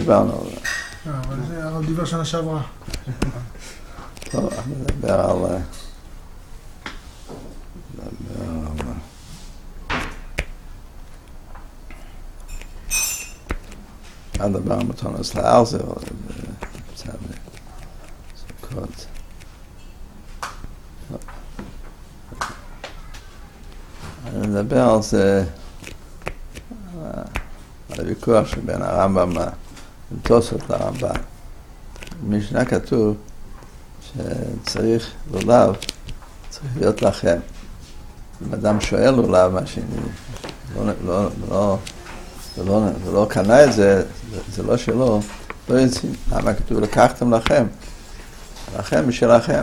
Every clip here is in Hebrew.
דיברנו על זה. אבל זה הרב דיבר שנה שעברה. טוב, נדבר על... נדבר על מתונס לארזה, או בסדר, סוכות. נדבר על זה, על הוויכוח שבין הרמב"ם לתוספות לרמב"ם. במשנה כתוב שצריך לולב, צריך להיות לכם. אם אדם שואל לולב מה שני, ולא קנה את זה, זה לא שלו, לא יוצאים. למה כתוב לקחתם לכם? לכם משלכם.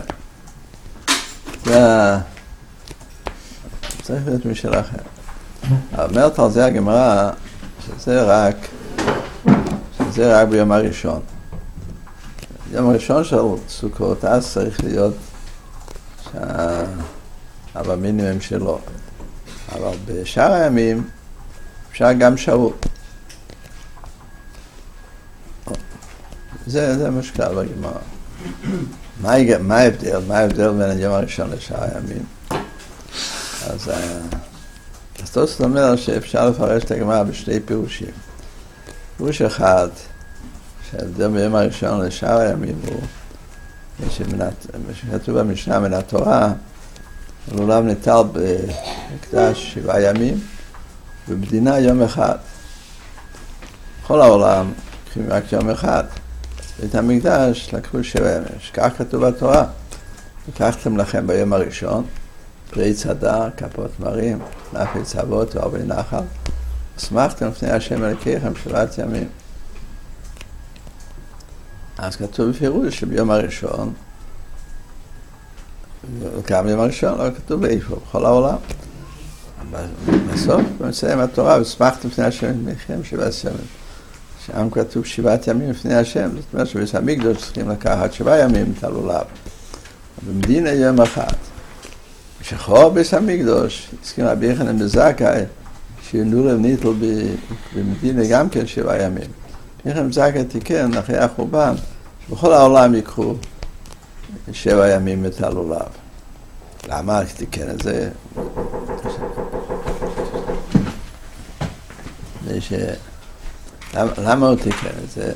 צריך להיות משלכם. אומרת על זה הגמרא, שזה רק ביום הראשון. ביום הראשון של סוכות, אז צריך להיות המינימום שלו. אבל בשאר הימים אפשר גם שבוע. זה מה שקרה בגמרא. מה ההבדל בין היום הראשון לשאר הימים? אז תוספות אומר שאפשר לפרש את הגמרא בשני פירושים. פירוש אחד, שההבדל ביום הראשון לשאר הימים הוא שכתוב במשנה מן התורה, לולב ניטל במקדש 7 ימים, ובמדינה יום אחד. בכל העולם לקחים רק יום אחד. ואת המקדש לקחו 7 ימים. כך כתוב בתורה. לקחתם לכם ביום הראשון, פרי צדר, כפות מרים, נפי צוות וערבי נחל, ושמחתם לפני השם אלוקיכם 7 ימים. אז כתוב בפירוש שביום הראשון, גם ביום הראשון, לא כתוב באיפה, בכל העולם. בסוף, במסיים התורה, ושמחתם לפני השם אלוקיכם 7 ימים. שם כתוב 7 ימים לפני השם, זאת אומרת שבית המקדש צריכים לקחת 7 ימים את הלולב. במדינה יום אחד. ושחור בית המקדש, הסכים רבי יוחנן בן זכאי, שנולב ניטל במדינה גם כן 7 ימים. יוחנן בן זכאי תיקן אחרי החורבן, שבכל העולם יקחו 7 ימים את הלולב. למה תיקן את זה? למה הוא תיקן את זה?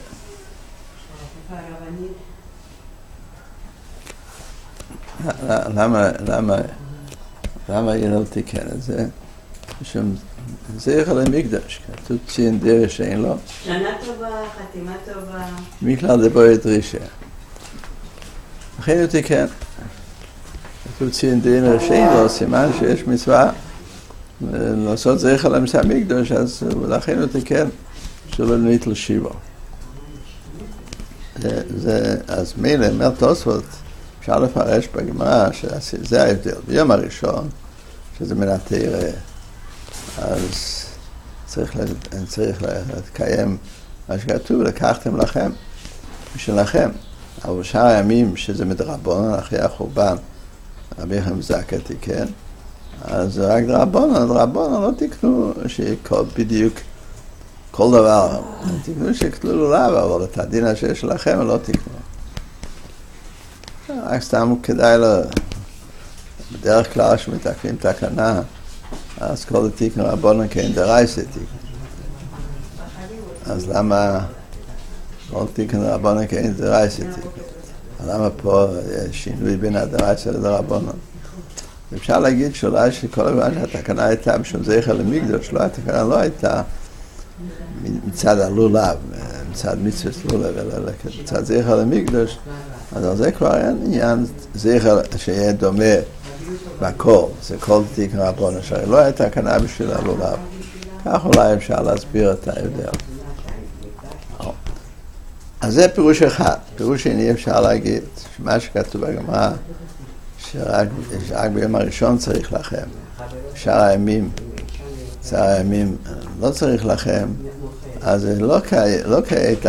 למה ילד תיקן את זה? משום זכר למקדש, כתוב ציין דרך שאין לו. שנה טובה, חתימה טובה. מכלל דברי דרישה. לכן הוא תיקן. כתוב ציין דרך שאין לו, סימן שיש מצווה לעשות זכר למשא מקדש, אז לכן הוא תיקן שלא ניטל שיבו. אז מילא, אומר תוספות, אפשר לפרש בגמרא שזה ההבדל. ביום הראשון, שזה מן התורה, אז צריך לקיים מה שכתוב, לקחתם לכם, משלכם. אבל שאר הימים, שזה מדרבנן אחרי החורבן, רבי יוחנן בן זכאי תיקן, אז רק דרבנן לא תקנו בדיוק כל דבר. תקנו שיקנו לולב, אבל את הדין שיש לכם לא תקנו. רק סתם כדאי בדרך כלל שמתקנים תקנה, אז כל התיקן רבנן כן דרייסה תיקן. אז למה כל תיקן רבנן כן דרייסה תיקן? למה פה יש שינוי בין הדרייסה לדרבנן? אפשר להגיד שאולי שכל הזמן שהתקנה הייתה משום זכר למקדש, התקנה לא הייתה מצד הלולב, מצד מצוות לולב, אלא מצד זכר למקדש, אז על זה כבר אין עניין זכר שיהיה דומה בכל, זה כל תיקן רבנן, שהרי לא הייתה תקנה בשביל הלולב. כך אולי אפשר להסביר את ההבדל. אז זה פירוש אחד. פירוש שני אפשר להגיד, שמה שכתוב בגמרא, שרק ביום הראשון צריך לכם. שאר הימים לא צריך לכם, אז זה לא כעת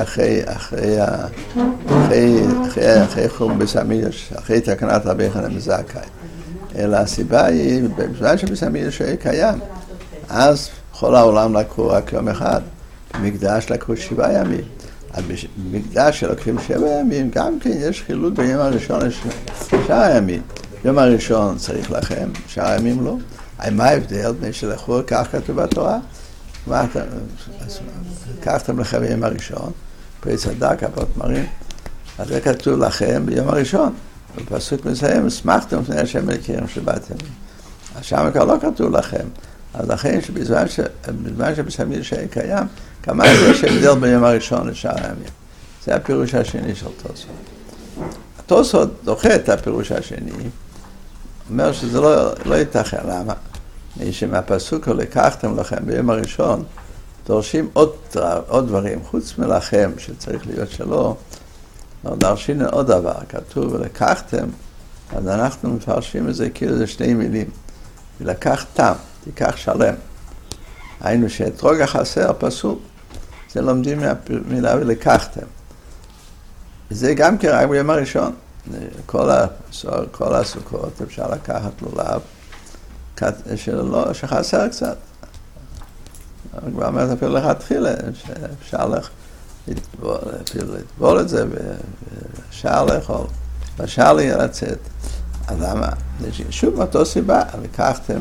אחרי חורבן בית המקדש, אחרי תקנת רבי יוחנן בן זכאי. אלא הסיבה היא, בזמן שבית המקדש היה קיים, אז בכל העולם לקחו רק יום אחד, במקדש לקחו 7 ימים. בגלל שלוקחים 7 ימים, גם כן יש חילוק ביום הראשון לשאר הימים. יום הראשון צריך לכם, שאר הימים לא. מה ההבדל? מי שלכו, כך כתוב בתורה. לקחתם לכם ביום הראשון, פרי צדק, אבות מרים, אז זה כתוב לכם ביום הראשון. בפסוק מסיים, שמחתם לפני השם אלוקיכם שבאתם. אז שם כבר לא כתוב לכם. אז לכן שבזמן שבסמיל שהיה קיים, כמה יש הבדל ביום הראשון לשאר הימים. זה הפירוש השני של תוספות. התוספות דוחה את הפירוש השני, אומר שזה לא ייתכן. למה? שמהפסוק לקחתם לכם ביום הראשון, דורשים עוד דברים, חוץ מלכם שצריך להיות שלו, דרשים עוד דבר, כתוב ולקחתם, אז אנחנו מפרשים את זה כאילו זה 2 מילים. ולקחתם, תיקח שלם. היינו שאתרוג החסר פסוק, זה לומדים מהמילה ולקחתם. זה גם כן רק ביום הראשון. כל הסוכות אפשר לקחת לולב, שחסר קצת. כבר אומרת אפילו לכתחילה, שאפשר לטבול את זה, ואפשר לאכול, ואפשר לצאת. אז למה? שוב מאותו סיבה, לקחתם,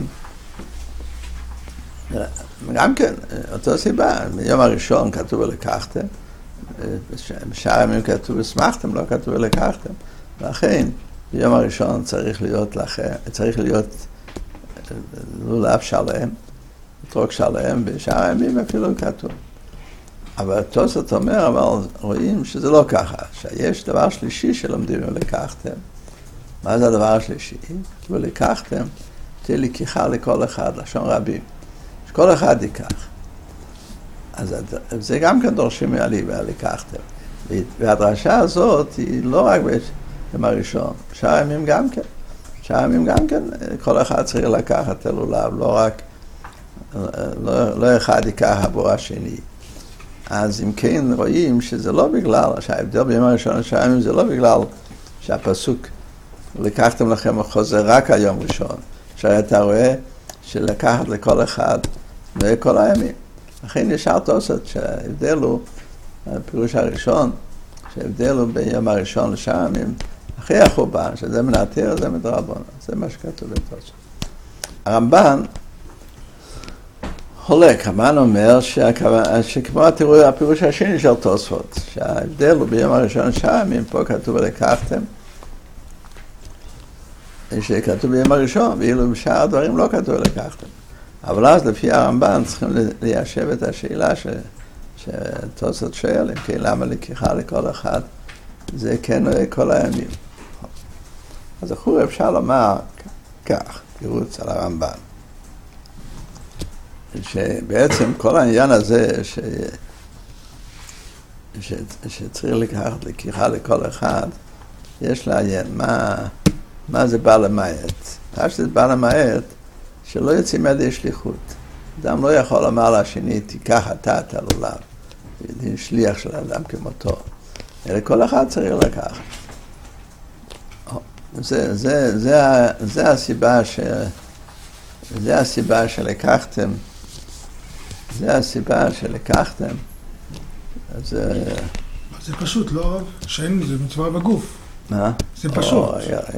גם כן, אותו סיבה, ביום הראשון כתוב ולקחתם, בשאר הימים כתוב ושמחתם, לא כתוב ולקחתם. לכן, ביום הראשון צריך להיות לולב שלם, אתרוג שלם, בשאר הימים אפילו כתוב. אבל תוספות אומר, אבל רואים שזה לא ככה, שיש דבר שלישי שלומדים ולקחתם. מה זה הדבר השלישי? ולקחתם, תהיה לקיחה לכל אחד, לשון רבים. שכל אחד ייקח. אז זה גם כן דורשים מהליבה, לקחתם. והדרשה הזאת היא לא רק ביום הראשון, שאר הימים גם כן. שאר הימים גם כן, כל אחד צריך לקחת אלוליו, לא רק, לא אחד ייקח עבור השני. אז אם כן רואים שזה לא בגלל, שההבדל ביום הראשון לשאר הימים זה לא בגלל שהפסוק לקחתם לכם חוזר רק היום ראשון, שאתה רואה שלקחת לכל אחד וכל הימים. לכן ישר תוספות שההבדל הוא, הפירוש הראשון, שההבדל הוא ביום הראשון לשאר הימים, אחרי החורבן, שזה מן התורה, זה מדרבנן, זה מה שכתוב בתוספות. הרמב"ן חולק, הרמב"ן אומר שכמו הפירוש השני של תוספות, שההבדל הוא ביום הראשון לשאר הימים, פה כתוב ולקחתם, שכתוב ביום הראשון, ואילו בשאר הדברים לא כתוב לקחתם. אבל אז לפי הרמב"ן צריכים ליישב את השאלה שתוספות שואל, אם כן למה לקיחה לכל אחד, זה כן רואה כל הימים. אז אחור אפשר לומר כך, תירוץ על הרמב"ן, שבעצם כל העניין הזה שצריך לקחת לקיחה לכל אחד, יש לעיין מה זה בא למעט. פשטות בא למעט שלא יוצאים מידי שליחות. אדם לא יכול לומר לשני, תיקח אתה את הלולב. זה שליח של אדם כמותו. אלא כל אחד צריך לקחת. זה הסיבה שלקחתם. זה הסיבה שלקחתם. זה פשוט, לא? שאין, זה מצווה בגוף. מה? זה פשוט.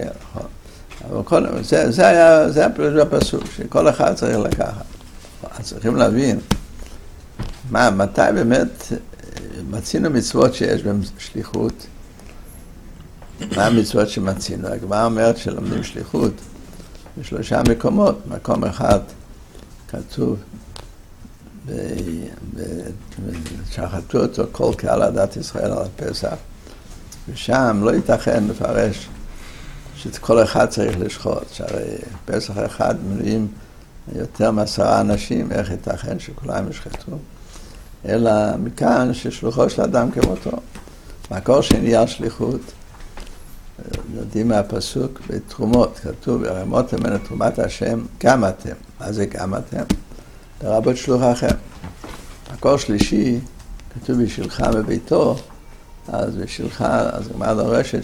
אבל זה היה הפסוק, שכל אחד צריך לקחת. אז צריכים להבין, מתי באמת מצינו מצוות שיש בהם שליחות? מה המצוות שמצינו? הגמרא אומרת שלומדים שליחות ב3 מקומות. מקום אחד כתוב, שחטו אותו כל קהל עדת ישראל על הפסח, ושם לא ייתכן לפרש שכל אחד צריך לשחוט, שהרי פסח אחד מנויים יותר מ10 אנשים, איך ייתכן שכולם ישחטו? אלא מכאן ששלוחו של אדם כמותו. מקור שני על שליחות, יודעים מהפסוק בתרומות, כתוב, הרמותם מן תרומת השם, גם אתם. מה זה גם אתם? לרבות שלוחכם. מקור שלישי, כתוב בשבילך בביתו, אז בשבילך, אז גמרא דורשת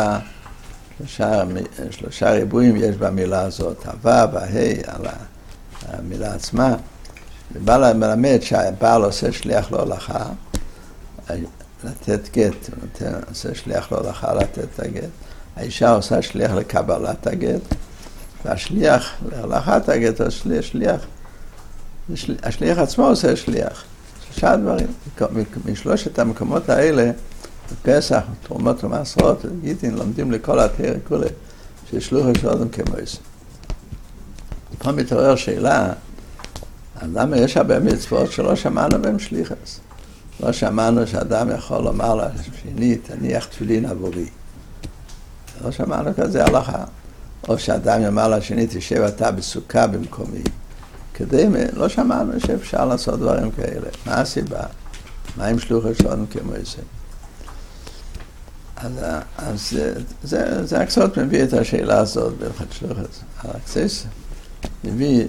3 ריבועים יש במילה הזאת, הווה וההי על המילה עצמה. ובא מלמד שהבעל עושה שליח להולכה, לתת גט, הוא עושה שליח להולכה לתת את הגט, האישה עושה שליח לקבלת הגט, והשליח להולכת הגט הוא שליח, השליח עצמו עושה שליח. שלושה דברים, משלושת המקומות האלה, בפסח, תרומות ומעשרות, גיטין, לומדים לכל התורה כולה, ששלוחו של אדם כמויס. פה מתעורר שאלה, למה יש הרבה מצוות שלא שמענו בהם שליחס? לא שמענו שאדם יכול לומר לה, שני, תניח תפילין עבורי. לא שמענו כזה הלכה. או שאדם יאמר לה, שני, תשב אתה בסוכה במקומי. לא שמענו שאפשר לעשות דברים כאלה. מה הסיבה? מה עם שלוחו של אדם כמויס? אז זה הקצות מביא את השאלה הזאת בהלכות שלוחס. הקצת מביא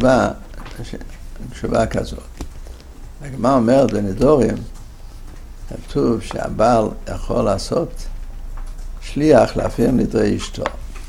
תשובה כזאת. הגמרא אומרת בנדורים, כתוב שהבעל יכול לעשות שליח להפר נדרי אשתו.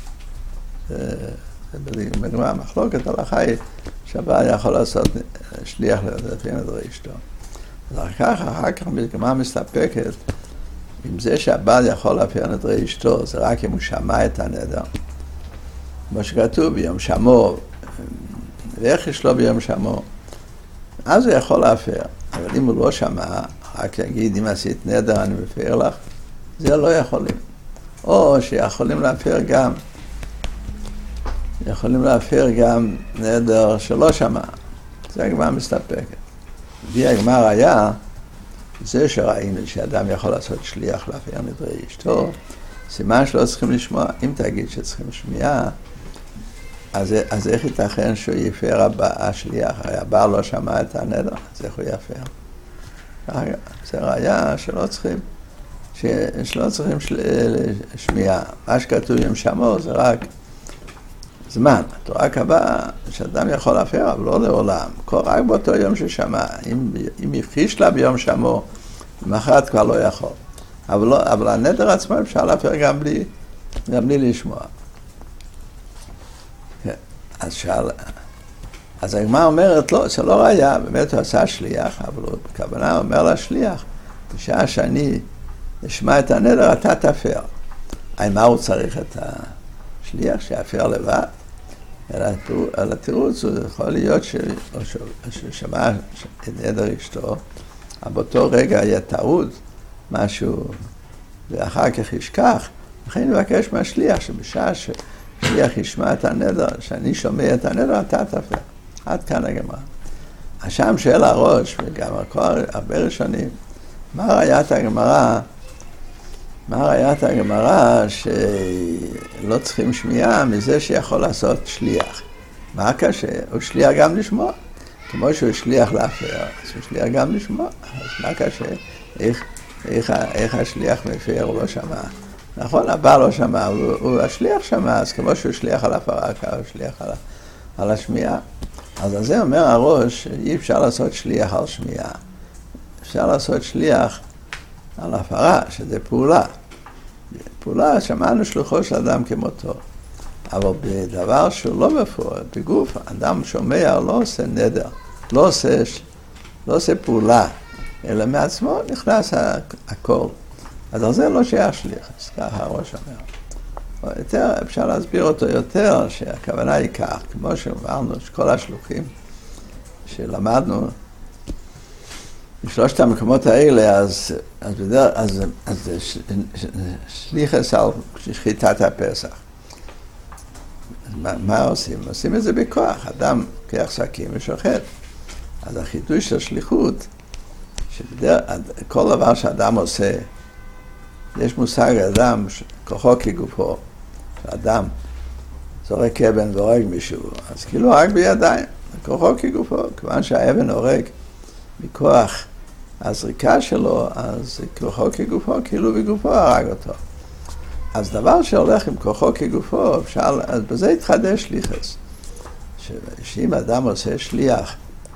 בגמרא המחלוקת הלכה היא שהבעל יכול לעשות שליח להפר נדרי אשתו. אז אחר כך בגמרא מסתפקת עם זה שהבעל יכול להפר נדרי אשתו, זה רק אם הוא שמע את הנדר. כמו שכתוב ביום שמו, ואיך יש לו ביום שמו, אז הוא יכול להפר. אבל אם הוא לא שמע, רק יגיד, אם עשית נדר אני מפר לך, זה לא יכולים. או שיכולים להפר גם נדר שלא שמע. זה הגמרא מסתפקת. והיא הגמרא היה, זה שראינו שאדם יכול לעשות שליח להפר נדרי אשתו, סימן שלא צריכים לשמוע. אם תגיד שצריכים לשמיע, אז איך ייתכן שהוא יפר השליח? הרי הבעל לא שמע את הנדר, אז איך הוא יפר? זה ראיה שלא צריכים שמיעה. מה שכתוב יום שמו זה רק זמן. התורה קבעה שאדם יכול להפר, אבל לא לעולם. רק באותו יום ששמע. אם יחיש לה ביום שמו, למחרת כבר לא יכול. אבל הנדר עצמו אפשר להפר גם בלי לשמוע. אז הגמרא אומרת לו, זה לא ראיה, באמת הוא עשה שליח, אבל הוא בכוונה אומר לשליח, בשעה שאני אשמע את הנדר, אתה תפר. מה הוא צריך את השליח? שיפר לבד? על התירוץ הוא יכול להיות ששמע את נדר אשתו, אבל באותו רגע היה טעות, משהו, ואחר כך ישכח, לכן נבקש מהשליח שבשעה שליח ישמע את הנדר, שאני שומע את הנדר, אתה תפר. עד כאן הגמרא. השם שואל הראש, וגם הרבה ראשונים, מה ראיית הגמרא שלא צריכים שמיעה מזה שיכול לעשות שליח? מה קשה? הוא שליח גם לשמוע. כמו שהוא שליח להפר, אז הוא שליח גם לשמוע. אז מה קשה? איך השליח מפר הוא לא שמע? נכון, הבעל לא שמע, הוא השליח שמע, אז כמו שהוא שליח על הפרה, הוא שליח על השמיעה. אז על זה אומר הראש, אי אפשר לעשות שליח על שמיעה. אפשר לעשות שליח על הפרה, שזה פעולה. פעולה, שמענו שלוחו של אדם כמותו. אבל בדבר שהוא לא מפורט, בגוף, אדם שומע, לא עושה נדר, לא עושה פעולה, אלא מעצמו נכנס הכל. אז על זה לא שייך שליח, אז ככה הראש אומר. יותר, אפשר להסביר אותו יותר, שהכוונה היא כך, כמו שאמרנו, שכל השלוחים שלמדנו, בשלושת המקומות האלה, אז שליחס על שחיטת הפסח. מה עושים? עושים את זה בכוח, אדם לוקח שקים ושוחט. אז החידוש של שליחות, כל דבר שאדם עושה, יש מושג אדם, כוחו כגופו, אדם זורק אבן והורג מישהו, אז כאילו רק בידיים, כוחו כגופו, כיוון שהאבן הורג מכוח הזריקה שלו, אז כוחו כגופו, כאילו בגופו הרג אותו. אז דבר שהולך עם כוחו כגופו, אז בזה יתחדש שליחס. שאם אדם עושה שליח,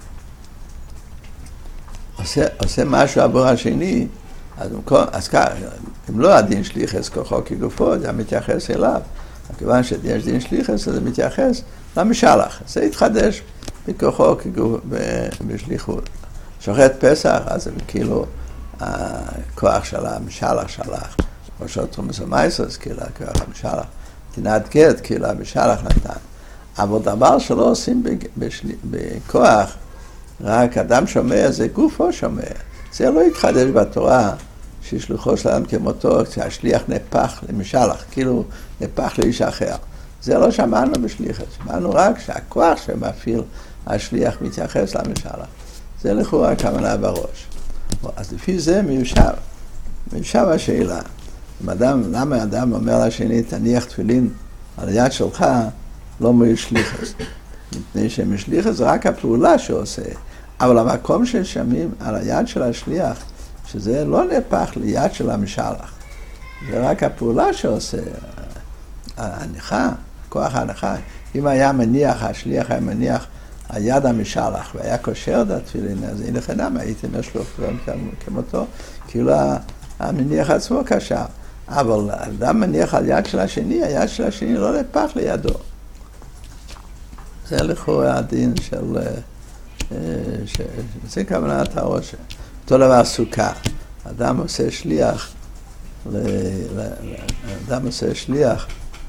עושה משהו עבור השני, אז כך, אם לא הדין שליחס כוחו כגופו, זה מתייחס אליו. כיוון שיש דין שליחס, זה מתייחס למשלח. זה יתחדש בכוחו בשליחות. שוחט פסח, אז כאילו הכוח של המשלח שלח, או שתרומס המייסוס, כאילו הכוח המשלח, תינת גט, כאילו המשלח נתן. אבל דבר שלא עושים בכוח, רק אדם שומע, זה גופו שומע. זה לא יתחדש בתורה, ששלוחו של אדם כמותו, שהשליח נפח למשלח, כאילו נפח לאיש אחר. זה לא שמענו בשליחת, שמענו רק שהכוח שמפעיל השליח מתייחס למשלח. זה לכאורה הכוונה בראש. אז לפי זה מיושב השאלה. למה אדם אומר לשני, תניח תפילין על היד שלך, לא משליחת? מפני שמשליחת זה רק הפעולה שעושה. אבל המקום ששמים על היד של השליח, שזה לא נפח ליד של המשלח. זה רק הפעולה שעושה. ההנחה, כוח ההנחה. אם היה מניח, השליח היה מניח היד המשלח, והיה קושר את התפילין, אז אין לחינם, הייתי משלוח כמותו, כאילו המניח עצמו קשר. אבל אדם מניח על יד של השני, היד של השני לא נפח לידו. זה לכאורה הדין של... זה כוונת הראש. אותו דבר סוכה. אדם עושה שליח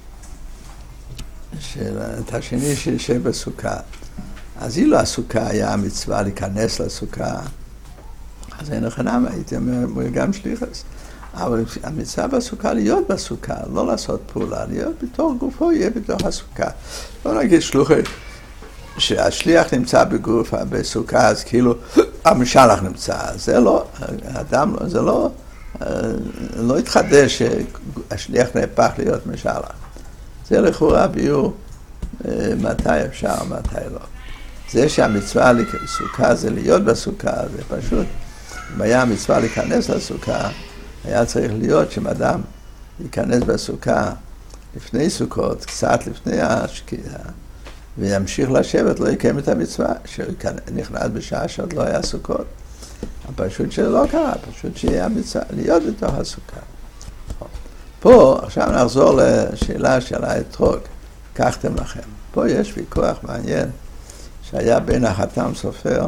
את השני שישב בסוכה. אז אילו הסוכה היה המצווה להיכנס לסוכה, אז אין לחינם, הייתי אומר גם שליחס. אבל המצווה בסוכה להיות בסוכה, לא לעשות פעולה, להיות בתוך גופו, יהיה בתוך הסוכה. לא נגיד שלוחי, שהשליח נמצא בגוף, בסוכה, אז כאילו המשלח נמצא. זה לא, אדם, זה לא יתחדש שהשליח נהפך להיות משלח. זה לכאורה ביור מתי אפשר, מתי לא. זה שהמצווה לסוכה זה להיות בסוכה, זה פשוט. אם היה המצווה להיכנס לסוכה, היה צריך להיות שאדם ייכנס בסוכה לפני סוכות, קצת לפני השקיעה, וימשיך לשבת, לא יקיים את המצווה, שנכנס בשעה שעוד לא היה סוכות. פשוט שלא קרה, פשוט שיהיה המצווה, להיות בתוך הסוכה. פה, עכשיו נחזור לשאלה של האתרוג, קחתם לכם. פה יש ויכוח מעניין, שהיה בין החתם סופר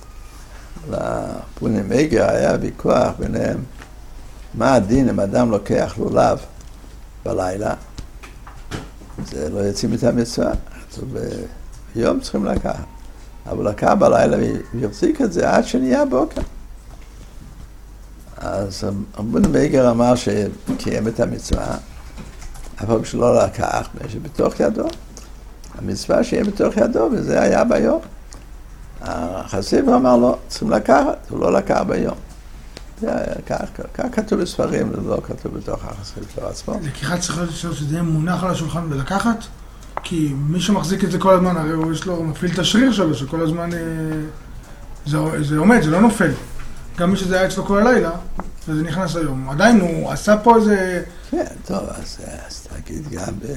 לפוני מייגר, היה ויכוח ביניהם, מה הדין אם אדם לוקח לולב בלילה, זה לא יוצאים את המצווה, ביום צריכים לקחת, אבל לקח בלילה ויחזיק את זה עד שנהיה בוקר. אז פוני מייגר אמר שקיים את המצווה, אבל שלא לקח, שבתוך ידו, המצווה שיהיה בתוך ידו, וזה היה ביום. החסיד אמר לו, צריכים לקחת, הוא לא לקח ביום. כך כתוב בספרים, זה לא כתוב בתוך החסיד של עצמו. לקיחת צריך שזה יהיה מונח על השולחן ולקחת? כי מי שמחזיק את זה כל הזמן, הרי הוא יש לו, מפעיל את השריר שלו, שכל הזמן זה עומד, זה לא נופל. גם מי שזה היה אצלו כל הלילה, וזה נכנס היום. עדיין הוא עשה פה איזה... כן, טוב, אז תגיד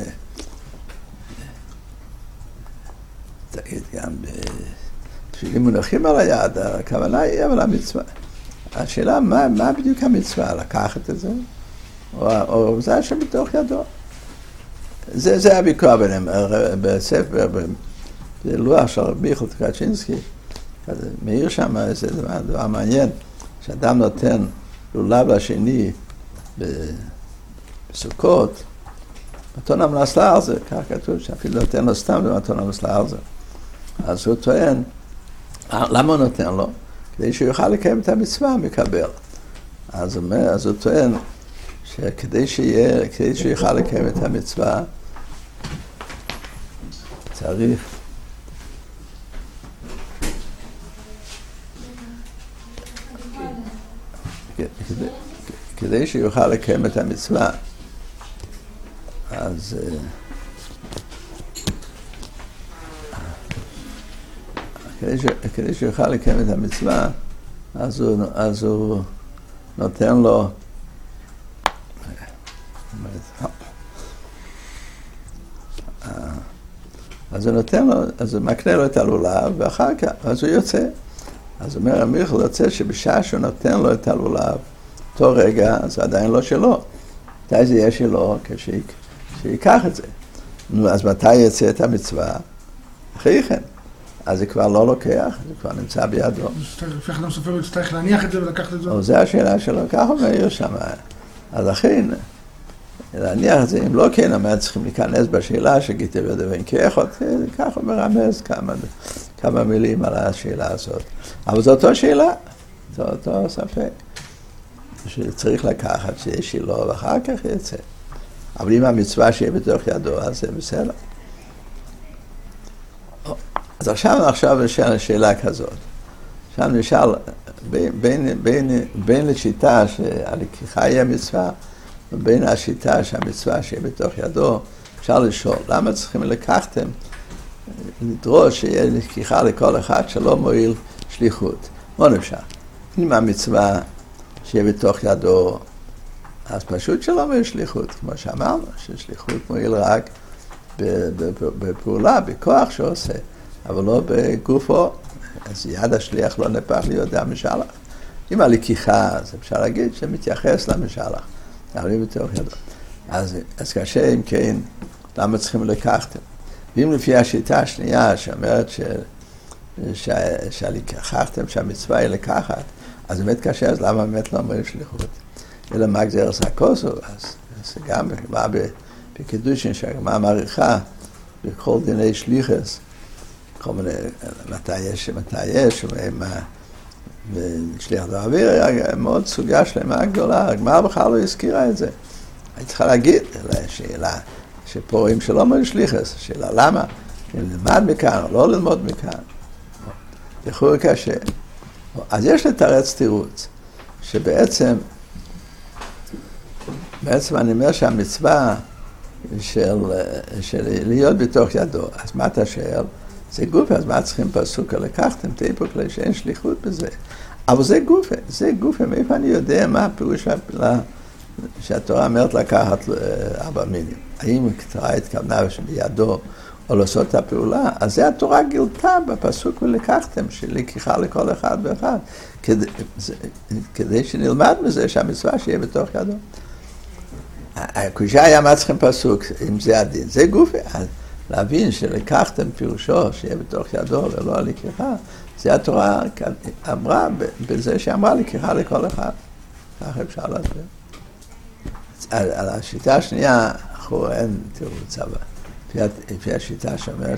גם בתפילים מונחים על היד, הכוונה היא אבל המצווה. השאלה, מה בדיוק המצווה? לקחת את זה? או זה שבתוך ידו? זה הוויכוח ביניהם. בספר, בלוח של רבי מיכאל טקצ'ינסקי, מאיר שם איזה דבר מעניין, שאדם נותן לולב לשני בסוכות, מתון המלסלה על זה, כך כתוב, שאפילו נותן לו סתם במתון המלסלה על זה. אז הוא טוען, למה הוא נותן לו? כדי שהוא יוכל לקיים את המצווה, מקבל. אז הוא טוען, שכדי שהוא יוכל לקיים את המצווה, צריך כדי שיוכל לקיים את המצווה, אז כדי שיוכל לקיים את המצווה, אז הוא נותן לו אז הוא מקנה לו את הלולב, ואחר כך, אז הוא יוצא. אז אומר מיכאל יוצא שבשעה שהוא נותן לו את הלולב, אותו רגע, זה עדיין לא שלו. מתי זה יהיה שלו? כשיקח את זה. נו, אז מתי יצא את המצווה? אחרי כן. אז זה כבר לא לוקח, זה כבר נמצא בידו. לפי אדם סופר הוא יצטרך להניח את זה ולקחת את זה? או זה השאלה שלו, ככה מאיר שם. אז לכן, להניח את זה, אם לא כן, הם צריכים להיכנס בשאלה שגיטה ודבין כאחות, ככה מרמז כמה מילים על השאלה הזאת. אבל זו אותו שאלה, זו אותו ספק. שצריך לקחת שיש לו ואחר כך יצא. אבל אם המצווה שיהיה בתוך ידו, אז זה בסדר. אז עכשיו נשאל שאלה כזאת. עכשיו נשאל, בין לשיטה שהלקיחה היא המצווה, ובין השיטה שהמצווה שיהיה בתוך ידו, אפשר לשאול, למה צריכים לקחתם, לדרוש שיהיה לקיחה לכל אחד שלא מועיל שליחות? מאוד אפשר. אם המצווה שיהיה בתוך ידו, אז פשוט שלא מועיל שליחות, כמו שאמרנו, ששליחות מועיל רק בפעולה, בכוח שעושה, אבל לא בגופו, אז יד השליח לא נהפך להיות המשלח. אם הלקיחה, אז אפשר להגיד שמתייחס למשלח, אבל אם בתוך ידו. אז קשה אם כן, למה צריכים לקחתם? ואם לפי השיטה השנייה שאומרת שלקחתם, שהמצווה היא לקחת, אז באמת קשה, אז למה באמת לא מועיל שליחות? אלא מה גזירא סקוסו, אז גם בקידושין שהגמרא מעריכה בכל דיני שליחס, כל מיני, מתי יש, ושליח דאוויר היה מאוד סוגיה שלמה גדולה, הגמרא בכלל לא הזכירה את זה. אני צריכה להגיד, שאלה שפה רואים שלא מועיל שליחס, שאלה למה? ללמד מכאן או לא ללמוד מכאן. לכאורה קשה. אז יש לתרץ תירוץ, שבעצם אני אומר שהמצווה של להיות בתוך ידו, אז מה אתה שואל? זה גופה, אז מה צריכים פסוק? לקחתם תיפוק כלי שאין שליחות בזה. אבל זה גופה, מאיפה אני יודע מה הפירוש שהתורה אומרת לקחת 4 מינים? האם התורה התכוונה שבידו או לעשות את הפעולה? אז זה התורה גילתה בפסוק ולקחתם, שלקיחה לכל אחד ואחד, כדי שנלמד מזה שהמצווה שיהיה בתוך ידו. הקושה היה מה צריכים פסוק, אם זה הדין. זה גופה. להבין שלקחתם פירושו שיהיה בתוך ידו ולא הלקיחה, זה התורה אמרה בזה שאמרה לקיחה לכל אחד. ככה אפשר להסביר. על השיטה השנייה, אין תירוץ, אבל לפי השיטה שאומרת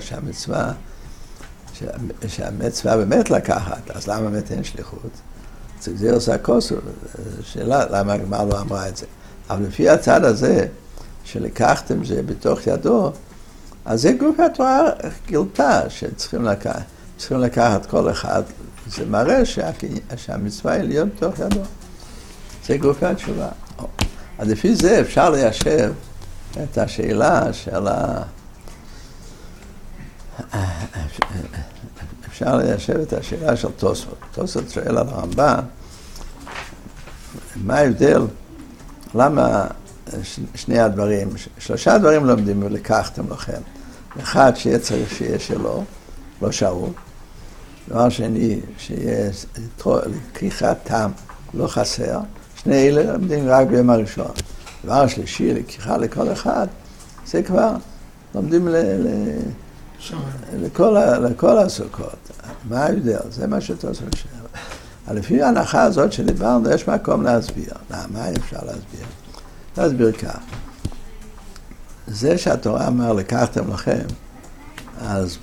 שהמצווה באמת לקחת, אז למה באמת אין שליחות? זה גזירא סקוסו, שאלה למה הגמרא לא אמרה את זה. אבל לפי הצד הזה, שלקחתם זה בתוך ידו, אז זה גוף התורה גילתה שצריכים לקחת כל אחד. זה מראה שהמצווה היא להיות בתוך ידו. זה גוף התשובה. אז לפי זה אפשר ליישב את השאלה של אפשר ליישב את השאלה של תוספות. תוספות שואל על הרמב"ם, מה ההבדל? למה שני הדברים, 3 דברים לומדים ולקחתם לכם. אחד, שיהיה צריך שיהיה שלו, לא שאול. דבר שני, שיהיה לקיחת טעם, לא חסר. 2 אלה לומדים רק ביום הראשון. דבר שלישי, לקיחה לכל אחד, זה כבר לומדים לכל הסוכות. מה ההבדל? זה מה שתוספות שואל. לפי ההנחה הזאת שדיברנו, יש מקום להסביר. מה אפשר להסביר? להסביר כך. זה שהתורה אמר לקחתם לכם, אז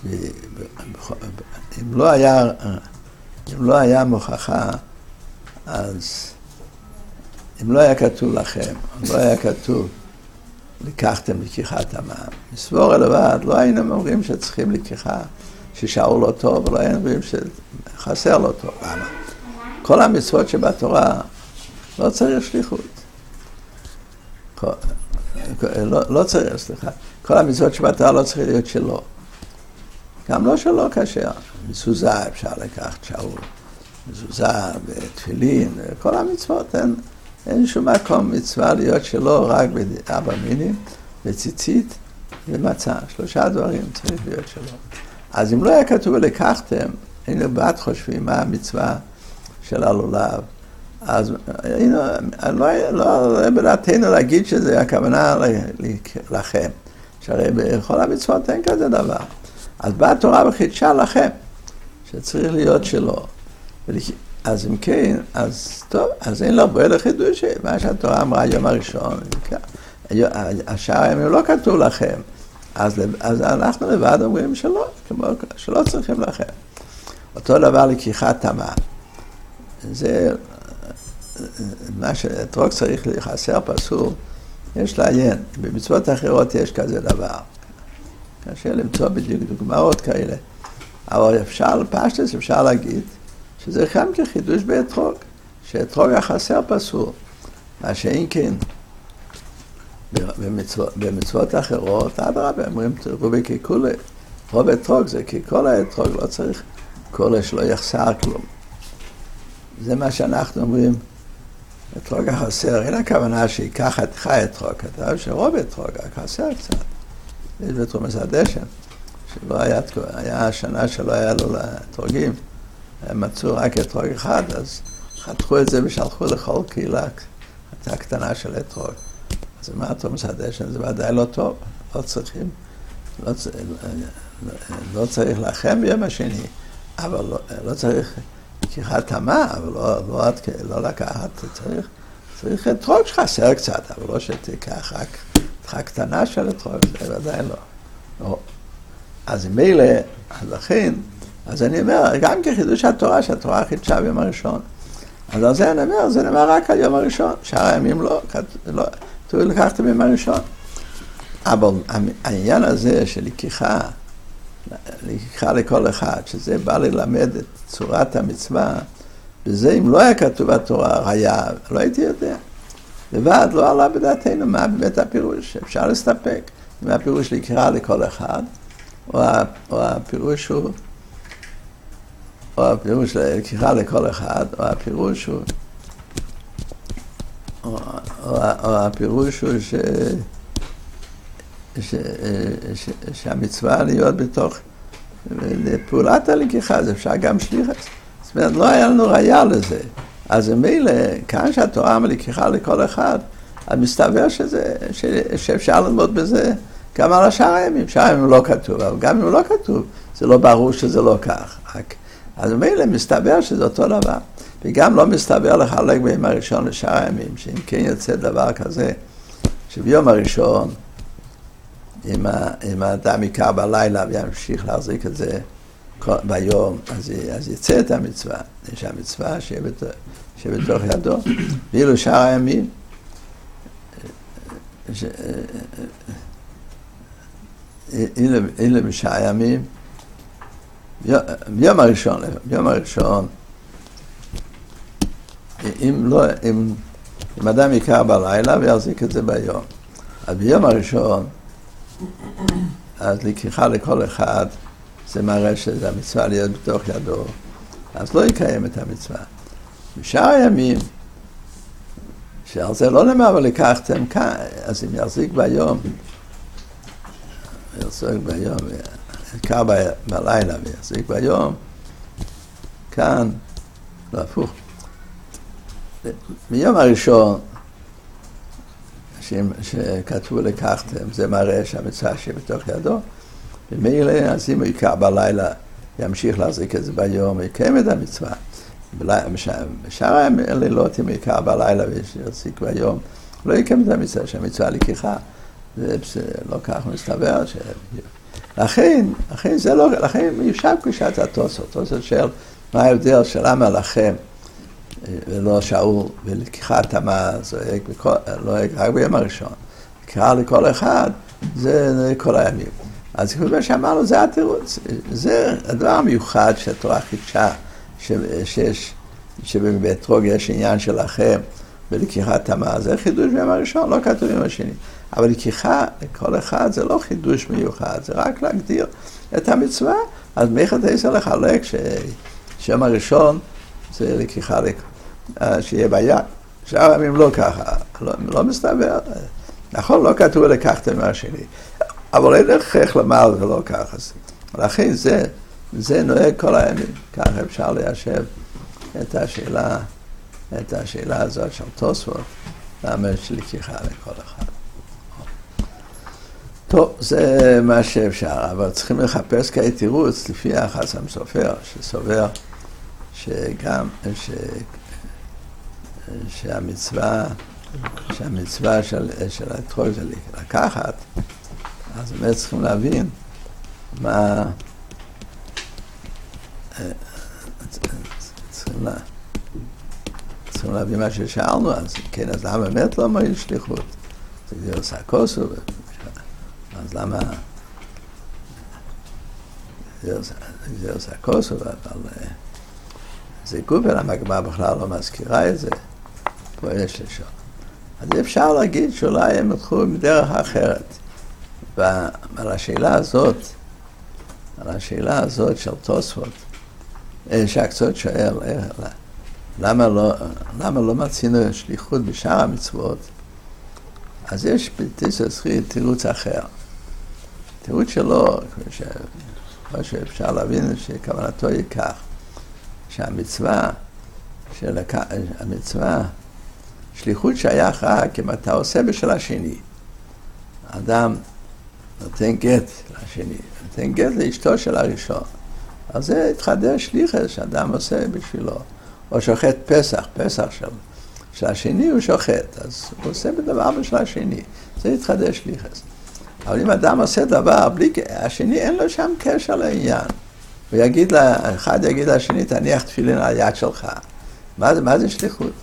אם לא היה מוכחה, אז אם לא היה כתוב לכם, לא היה כתוב לקחתם לקיחת המע"מ. מסבור לבד, לא היינו אומרים שצריכים לקיחה, ששאול לא טוב, ולא היינו אומרים שחסר לא טוב. למה? כל המצוות שבתורה לא צריך שליחות. לא צריך, סליחה. כל המצוות שבתורה לא צריך להיות שלו. גם לא שלו כאשר. מזוזה אפשר לקחת שאול. מזוזה בתפילין, כל המצוות אין שום מקום מצווה להיות שלו רק ב4 מינים, בציצית ומצה. 3 דברים צריך להיות שלו. אז אם לא היה כתוב לקחתם, היינו בעד חושבים מה המצווה של הלולב. אז לא בדעתנו להגיד שזה הכוונה לכם. שהרי בכל המצוות אין כזה דבר. אז באה התורה וחידשה לכם. שצריך להיות שלו. אז אם כן, אז טוב, אז אין לו בו אלא חידוש, מה שהתורה אמרה היום הראשון, השאר הימים לא כתוב לכם, אז אנחנו לבד אומרים שלא צריכים לכם. אותו דבר לקיחת טמא. זה מה שאתרוג צריך לחסר פסול, יש לעיין, במצוות אחרות יש כזה דבר. קשה למצוא בדיוק דוגמאות כאלה, אבל אפשר, פשטס אפשר להגיד, שזה גם כחידוש באתרוג, שאתרוג החסר פסול, מה שאין כן במצוות אחרות, אדרבה, אומרים רובי ככולי, רוב אתרוג זה ככל האתרוג, לא צריך כולי שלא יחסר כלום. זה מה שאנחנו אומרים, אתרוג החסר, אין הכוונה שיקח את חי אתרוג, כתב שרוב אתרוג, החסר קצת. יש בתרומס הדשן, שלא היה השנה שלא היה לו לאתרוגים, הם מצאו רק אתרוג אחד, אז חתכו את זה ושלחו לכל קהילה, הייתה קטנה של אתרוג. אז מה תרומס הדשן? זה ודאי לא טוב, לא צריכים, לא צריך לכם ביום השני, אבל לא צריך לקיחת טמא, אבל לא לקחת, צריך אתרוג שחסר קצת, אבל לא שתיקח רק תחת קטנה של אתרוג, זה ודאי לא. אז אם מילא, אז לכן, אז אני אומר, גם כחידוש התורה, שהתורה חידשה ביום הראשון, אז על זה אני אומר, זה נאמר רק על יום הראשון, שאר הימים לא, תראו לקחתם ביום הראשון. אבל העניין הזה של לקיחה לכל אחד, שזה בא ללמד את צורת המצווה, בזה אם לא היה כתוב בתורה, היה, לא הייתי יודע. לבד לא עלה בדעתנו מה באמת הפירוש, אפשר להסתפק. אם הפירוש לקרוא לכל אחד, או הפירוש הוא, או הפירוש לקרוא לכל אחד, או הפירוש הוא, או הפירוש הוא שהמצווה להיות בתוך פעולת הלקיחה, זה אפשר גם שליחת. זאת אומרת, לא היה לנו ראיה לזה. אז מילא, כאן שהתורה מלקיחה לכל אחד, אז מסתבר שאפשר ללמוד בזה גם על השאר הימים. שאר הימים לא כתוב, אבל גם אם לא כתוב, זה לא ברור שזה לא כך. אז מילא מסתבר שזה אותו דבר. וגם לא מסתבר לחלק ביום הראשון לשאר הימים, שאם כן יוצא דבר כזה, שביום הראשון, אם האדם יקר בלילה וימשיך להחזיק את זה ביום, אז יצא את המצווה. יש המצווה שבתוך ידו. ואילו שאר הימים, אלה בשאר הימים, ביום הראשון, אם אדם יקר בלילה ויחזיק את זה ביום, אז ביום הראשון, אז לקיחה לכל אחד, זה מראה שזה המצווה להיות בתוך ידו, אז לא יקיים את המצווה. בשאר הימים, שעל זה לא נאמר, אבל לקחתם כאן, אז אם יחזיק ביום, יקר בלילה ויחזיק ביום, כאן, לא הפוך. מיום הראשון, שכתבו לקחתם, זה מראה שהמצווה שבתוך ידו, ומילא, אז אם הוא יקר בלילה, ימשיך להחזיק את זה ביום, ויקיים את המצווה. בשאר הלילות, אם הוא יקר בלילה ויחזיק ביום, לא יקיים את המצווה, שהמצווה לקיחה. זה לא כך מסתבר. לכן יושב קושת התוספות, של מה ההבדל של למה לכם, ולא שאול ולקיחת טמא, לא רק ביום הראשון. קרא לכל אחד, זה כל הימים. אז כמו שאמרנו, זה התירוץ. זה הדבר המיוחד שהתורה חידשה, שבאתרוג יש עניין שלכם, ולקיחת טמא, זה חידוש ביום הראשון, לא כתוב ביום השני. אבל לקיחה לכל אחד זה לא חידוש מיוחד, זה רק להגדיר את המצווה. אז מאיכת עשר לחלק ששם הראשון זה לקיחה שיהיה ביד. שאר הימים לא ככה, לא מסתבר. נכון, לא כתוב לקחתם מהשני, אבל אין איך לומר זה לא ככה. לכן זה נוהג כל הימים. ככה אפשר ליישב את השאלה הזאת של תוספות, למה יש לקיחה לכל אחד. טוב, זה מה שאפשר, אבל צריכים לחפש כעת תירוץ לפי החסם סופר, שסובר שגם, שהמצווה של האתרוג זה לקחת, אז באמת צריכים להבין מה, צריכים להבין מה ששאלנו, אז כן, אז למה באמת לא מועיל שליחות? זה עושה כוסו, אז למה זה עושה כוסו, אבל זה גובל, המגמרא בכלל לא מזכירה את זה, פה יש לשון. אז אפשר להגיד שאולי הם הלכו בדרך אחרת. ועל השאלה הזאת של תוספות, שהקצות שואל, למה לא מצינו שליחות בשאר המצוות? אז יש בתיסוסרי תירוץ אחר. תירוץ שלו, מה שאפשר להבין שכוונתו היא כך, שהמצווה, שליחות שייך רק אם אתה עושה בשל השני. אדם נותן גט לשני, נותן גט לאשתו של הראשון. אז זה התחדש שליחס שאדם עושה בשבילו. או שוחט פסח של השני הוא שוחט, אז הוא עושה בדבר בשל השני. זה התחדש שליחס. אבל אם אדם עושה דבר, השני אין לו שם קשר לעניין. אחד יגיד לשני, תניח תפילין על היד שלך. מה זה שליחות?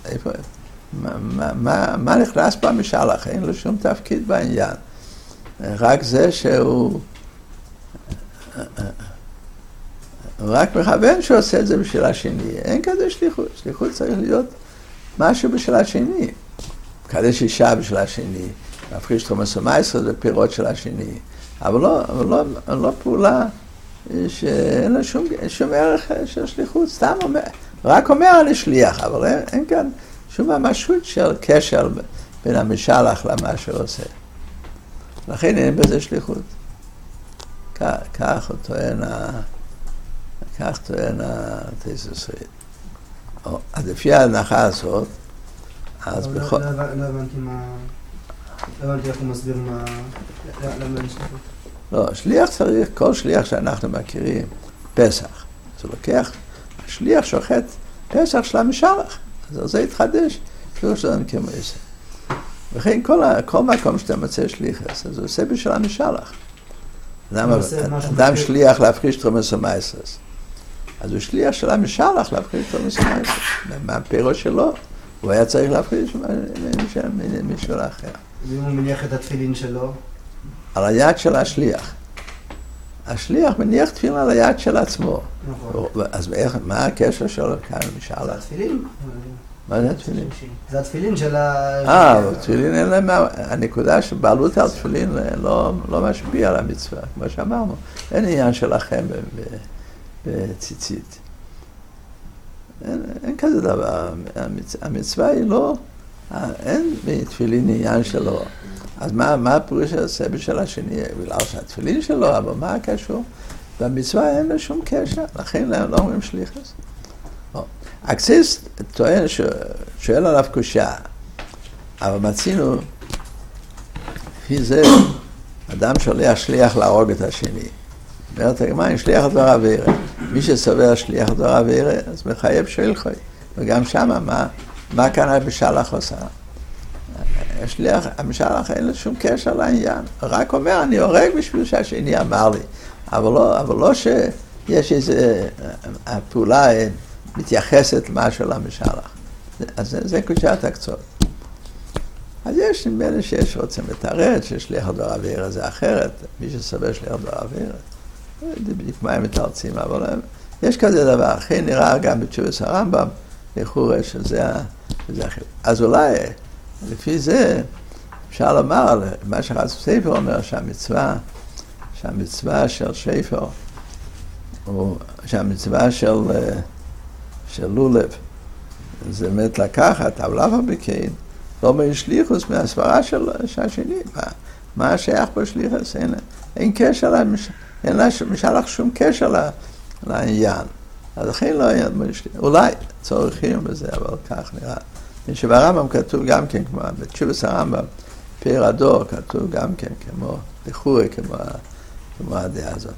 מה נכנס במשלח? אין לו שום תפקיד בעניין. רק זה שהוא רק מכוון שהוא עושה את זה בשביל השני. אין כזה שליחות. שליחות צריך להיות משהו בשביל השני. קדש אישה בשביל השני. להפריש תרומס ומעשר זה פירות של השני. אבל לא פעולה שאין לה שום ערך של שליחות. סתם אומר, רק אומר אני שליח, אבל אין כאן שום ממשות של קשר בין המשלח למה שהוא עושה. לכן אין בזה שליחות. כך טוען התיסוסרי. אז לפי ההנחה הזאת, אז בכל... לא הבנתי איך הוא מסביר למה אין שליחות. לא, שליח צריך, כל שליח שאנחנו מכירים, פסח. זה לוקח, השליח שוחט פסח של המשלח. אז זה התחדש, שליח שלנו כמו עשר. וכן כל מקום שאתה מצא שליחס, אז הוא עושה בשביל המשלח. אדם שליח להפריש תרומס ומעשרס. אז הוא שליח של המשלח להפריש תרומס ומעשרס. מה הפירות שלו? הוא היה צריך להפריש מישהו אחר. ואם הוא מניח את התפילין שלו? על היד של השליח. השליח מניח תפילין על היד של עצמו. נכון. אז מה הקשר שלו כאן למשלח? זה התפילין? מה זה התפילין? זה התפילין של ה... תפילין אין להם... הנקודה שבעלות על תפילין לא משפיע על המצווה, כמו שאמרנו. אין עניין שלכם בציצית. אין כזה דבר. המצווה היא לא... אין בתפילין עניין שלו. אז מה הפירוש שעושה בשל השני? בגלל שהתפילין שלו, אבל מה הקשור? במצווה אין לו שום קשר, לכן לא אומרים שליחס. אקסיס טוען שואל עליו קושייה, אבל מצינו, לפי זה, אדם שולח שליח להרוג את השני. אומרת הגמרא, שליח דבר עבירה. מי שסובר שליח דבר עבירה, אז מחייב שילחוי. וגם שמה, מה כאן המשלח עושה? המשלח אין לו שום קשר לעניין. רק אומר, אני הורג בשביל שהשני אמר לי. אבל לא שיש איזו הפעולה מתייחסת משהו למשלח. אז זה קושיית הקצות. אז יש נדמה שיש רוצים לתרד, ששליח דבר עבירה זה אחרת. מי שסובר שליח דבר עבירה. זה בדיוק מה הם מתרצים, אבל יש כזה דבר. אחרי נראה גם בתשובת הרמב"ם, לכאורה שזה אחר. אז אולי, לפי זה, אפשר לומר, מה שחס ספר אומר, שהמצווה של שפר, או שהמצווה של לולב, זה באמת לקחת, אבל אף בכן, לא משליחוס מהסברה של השני. מה שייך פה שליחוס? אין קשר, אין משלח שום קשר לעניין. אז לכן לא היה משליח. אולי צורכים בזה, אבל כך נראה. שברמב"ם כתוב גם כן, כמו בתשובת הרמב"ם, פאר הדור, כתוב גם כן כמו בחורי, כמו הדעה הזאת.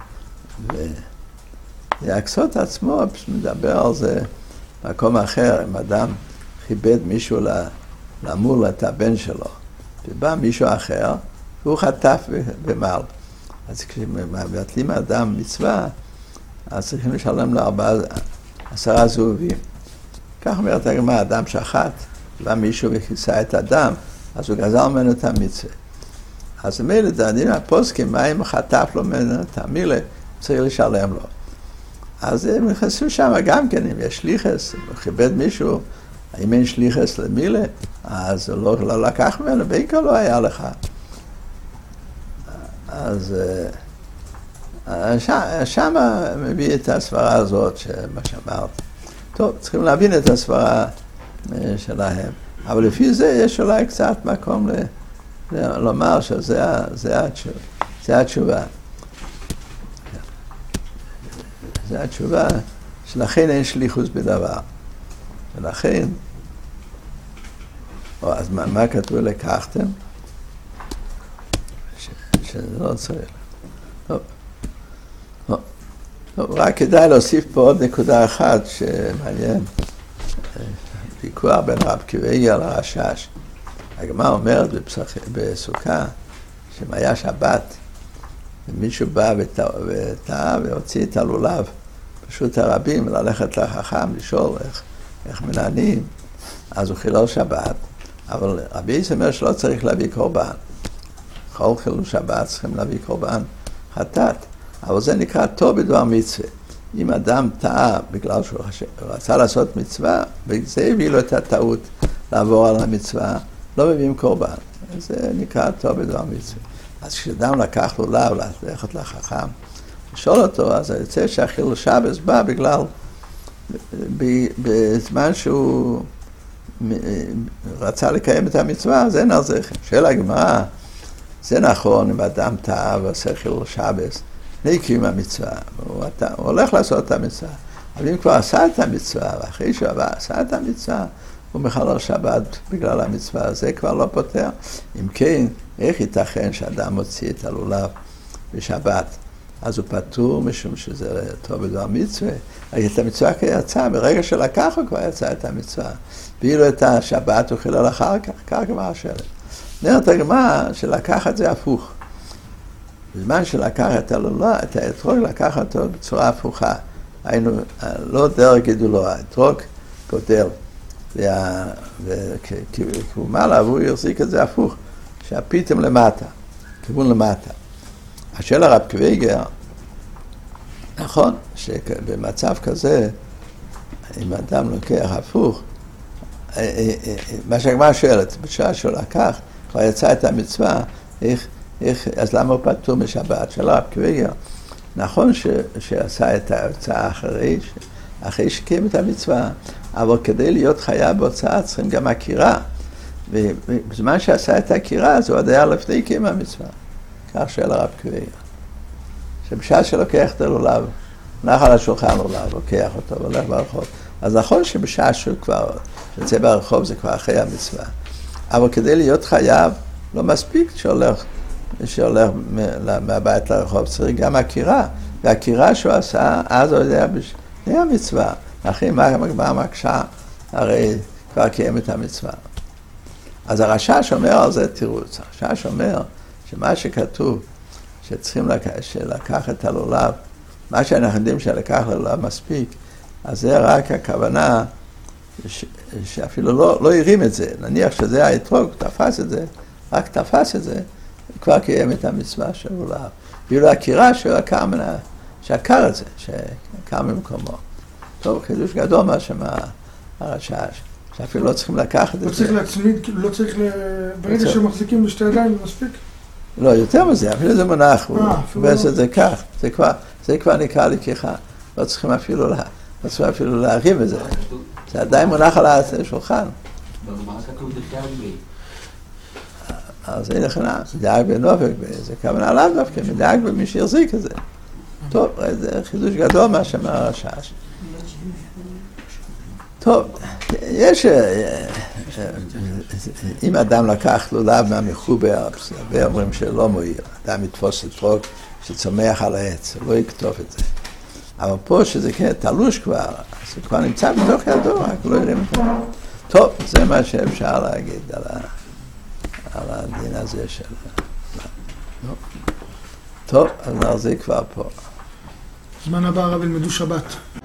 והקסות עצמו מדבר על זה במקום אחר, אם אדם כיבד מישהו למול את הבן שלו, ובא מישהו אחר, והוא חטף במעל. אז כשמבטלים אדם מצווה, אז צריכים לשלם לו 10 זהובים. כך אומרת הגמרא, אדם שחט, בא מישהו וכיסה את הדם, אז הוא גזר ממנו את המצווה. אז מילא דנים הפוסקים, מה אם חטף לו ממנו את המילה, צריך לשלם לו. אז הם נכנסו שם גם כן, אם יש שליחס, אם הוא כיבד מישהו, אם אין שליחס למילה, אז הוא לא לקח ממנו, בעיקר לא היה לך. אז שם מביא את הסברה הזאת, מה שאמרת. טוב, צריכים להבין את הסברה שלהם. אבל לפי זה יש אולי קצת מקום לומר שזה התשובה. זה התשובה שלכן אין שליחוס בדבר. ולכן, אז מה כתוב לקחתם? שזה לא צריך. טוב, רק כדאי להוסיף פה עוד נקודה אחת שמעניין. ויכוח בין רב קיוואגר לרש"ש. הגמרא אומרת בסוכה, שאם היה שבת, ומישהו בא וטעה והוציא את הלולב, פשוט הרבים ללכת לחכם, לשאול איך מנענים, אז הוא חילל שבת, אבל רבי יצחק אומר שלא צריך להביא קורבן. כל חילול שבת צריכים להביא קורבן חטאת, אבל זה נקרא טוב בדבר מצווה. אם אדם טעה בגלל שהוא רצה לעשות מצווה, וזה הביא לו את הטעות לעבור על המצווה, לא מביאים קורבן. זה נקרא טוב בדבר מצווה. אז כשאדם לקח לולב ללכת לחכם, לשאול אותו, אז יוצא שהחילול שבת בא בגלל, בזמן שהוא רצה לקיים את המצווה, אז אין על זה. שאלה הגמרא, זה נכון אם אדם טעה ועושה חילול שבת, לפני קיום המצווה, הוא הולך לעשות את המצווה, אבל אם כבר עשה את המצווה, ואחרי שהוא עשה את המצווה, הוא מחלל שבת בגלל המצווה, זה כבר לא פותר. אם כן, איך ייתכן שאדם מוציא את הלולב בשבת? אז הוא פטור משום שזה טוב בדבר מצווה. את המצווה כיצא, ברגע שלקח הוא כבר יצא את המצווה. ואילו את השבת הוא חילל אחר כך, כך כבר השלט. נראה הגמרא שלקח את זה הפוך. בזמן שלקח את הלולב, את האתרוג לקח אותו בצורה הפוכה. היינו, לא דרך גידולו, האתרוג גודל. וכהוא מעלה, והוא יחזיק את זה הפוך, שהפיתם למטה, כיוון למטה. השאלה רב קיוואגר, נכון, שבמצב כזה, אם אדם לוקח הפוך, מה שהגמרא שואלת, בשעה שהוא לקח, כבר יצא את המצווה, אז למה הוא פטור משבת? שאלה רב קיוואגר, נכון שעשה את ההוצאה אחרי שקיים את המצווה, אבל כדי להיות חייב בהוצאה צריכים גם הכירה, ובזמן שעשה את הכירה, אז הוא עוד היה לפני קיים המצווה. כך שואל הרב קיוואגר. שבשעה שלוקח את הלולב, נח על השולחן לולב, לוקח אותו והולך ברחוב. אז נכון שבשעה שהוא כבר יוצא ברחוב זה כבר אחרי המצווה. אבל כדי להיות חייב, לא מספיק שהולך מהבית לרחוב, צריך גם הכירה. והכירה שהוא עשה, אז הוא יודע בשני המצווה. אחרי מה מקשה, הרי כבר קיים את המצווה. אז הרש"ש אומר על זה תירוץ. הרש"ש אומר שמה שכתוב, שצריכים לקח את הלולב, מה שאנחנו יודעים שלקח ללולב מספיק, אז זה רק הכוונה שאפילו לא הרים את זה. נניח שזה האתרוג, תפס את זה, רק תפס את זה, כבר קיים את המצווה של לולב. ואילו הכירה שעקר את זה, שעקר ממקומו. טוב, חידוש גדול מה שמה הרש"ש, שאפילו לא צריכים לקחת את זה. לא צריך להצמיד, לא צריך ברגע שמחזיקים בשתי ידיים, זה מספיק? לא, יותר מזה, אפילו זה מונח, הוא מבאס את זה כך, זה כבר נקרא לקיחה, לא צריכים אפילו להרים את זה, זה עדיין מונח על השולחן. אז אין לכם, דאג בנופק, זה כוונה לאו דווקא, דאג במי שיחזיק את זה. טוב, זה חידוש גדול מה שאמר הרש"ש. טוב, יש... אם אדם לקח לולב מהמחובר, ואומרים שלא מועיל, אדם יתפוס אתרוג שצומח על העץ, הוא לא יקטוף את זה. אבל פה שזה כן תלוש כבר, אז הוא כבר נמצא בתוך ידו, רק לא יודעים את זה. טוב, זה מה שאפשר להגיד על הדין הזה של... טוב, אז נחזיק כבר פה. זמן הבא הרב ילמדו שבת.